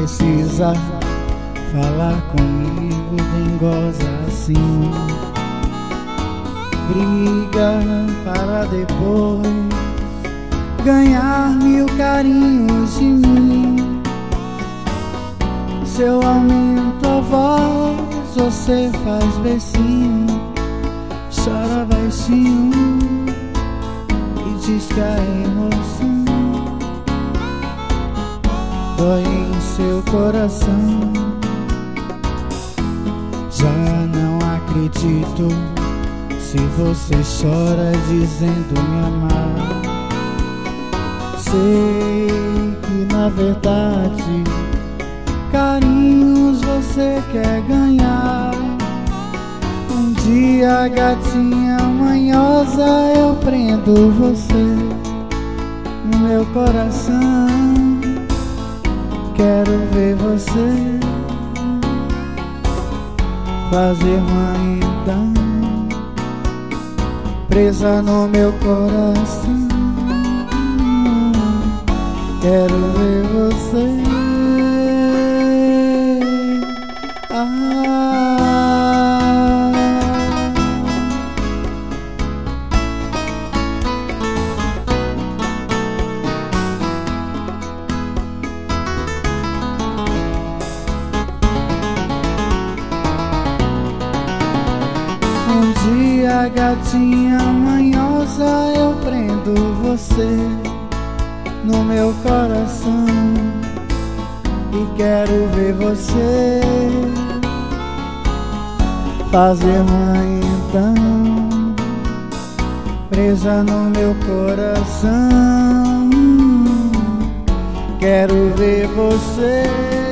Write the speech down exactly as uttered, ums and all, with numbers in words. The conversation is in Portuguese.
precisa falar comigo, bem goza assim. Briga para depois ganhar mil carinhos de mim. Se eu aumento a voz, você faz beijinho, chora baixinho e diz que a emoção dói em seu coração. Já não acredito se você chora dizendo me amar. Sei que na verdade carinhos você quer ganhar. Um dia, gatinha manhosa, eu prendo você no meu coração. Quero ver você fazer manhã presa no meu coração. Quero ver você. Ah. Um dia, gatinha manhosa, eu prendo você no meu coração e quero ver você fazer mãe então, presa no meu coração. Quero ver você